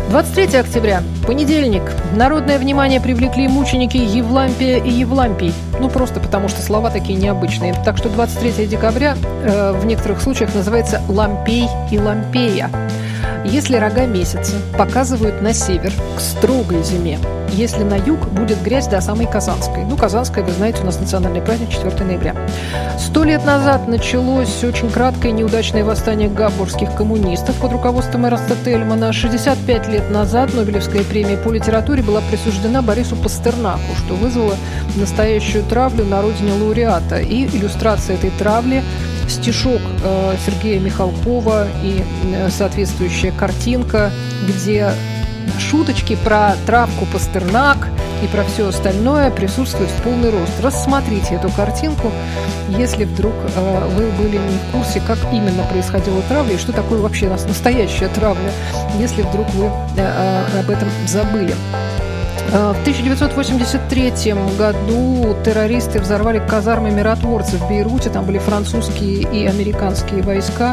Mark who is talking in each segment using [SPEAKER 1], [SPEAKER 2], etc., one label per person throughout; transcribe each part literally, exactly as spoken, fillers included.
[SPEAKER 1] двадцать третьего октября, понедельник. Народное внимание привлекли мученики Евлампия и Евлампий. Ну, просто потому что слова такие необычные. Так что двадцать третьего декабря э, в некоторых случаях называется Лампей и Лампея. Если рога месяца показывают на север, к строгой зиме. Если на юг, будет грязь до самой Казанской. Ну, Казанская, вы знаете, у нас национальный праздник четвёртого ноября. Сто лет назад началось очень краткое неудачное восстание гамбургских коммунистов под руководством Эрнста Тельмана. шестьдесят пять лет назад Нобелевская премия по литературе была присуждена Борису Пастернаку, что вызвало настоящую травлю на родине лауреата. И иллюстрация этой травли – стишок э, Сергея Михалкова и э, соответствующая картинка, где шуточки про травку Пастернак и про все остальное присутствуют в полный рост. Рассмотрите эту картинку, если вдруг э, вы были не в курсе, как именно происходила травля и что такое вообще настоящая травля, если вдруг вы э, э, об этом забыли. В тысяча девятьсот восемьдесят третьем году террористы взорвали казармы миротворцев в Бейруте. Там были французские и американские войска.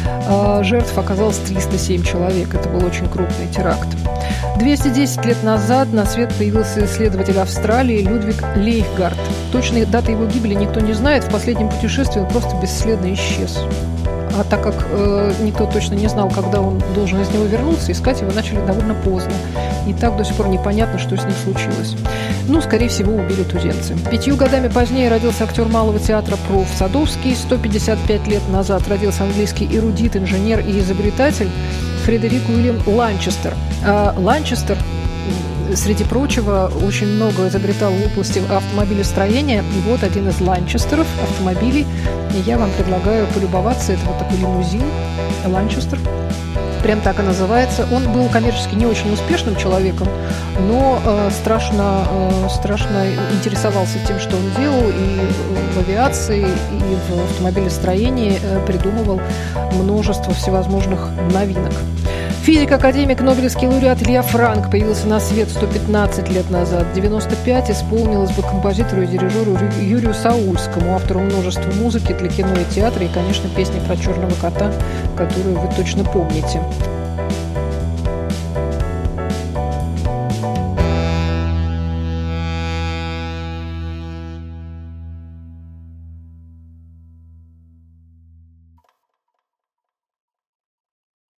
[SPEAKER 1] Жертв оказалось триста семь человек. Это был очень крупный теракт. двести десять лет назад на свет появился исследователь Австралии Людвиг Лейхгард. Точной даты его гибели никто не знает. В последнем путешествии он просто бесследно исчез. А так как э, никто точно не знал, когда он должен из него вернуться, искать его начали довольно поздно. И так до сих пор непонятно, что с ним случилось. Ну, скорее всего, убили туземцы. Пятью годами позднее родился актер Малого театра проф. Садовский. сто пятьдесят пять лет назад родился английский эрудит, инженер и изобретатель Фредерик Уильям Ланчестер. А Ланчестер, среди прочего, очень много изобретал в области автомобилестроения. И вот один из Ланчестеров автомобилей. И я вам предлагаю полюбоваться. Это вот такой лимузин Ланчестер. Прям так и называется. Он был коммерчески не очень успешным человеком, но э, страшно, э, страшно интересовался тем, что он делал, и в авиации, и в автомобилестроении э, придумывал множество всевозможных новинок. Физик-академик, нобелевский лауреат Илья Франк появился на свет сто пятнадцать лет назад. девяносто пять исполнилось бы композитору и дирижеру Юрию Саульскому, автору множества музыки для кино и театра, и, конечно, песни про черного кота, которую вы точно помните.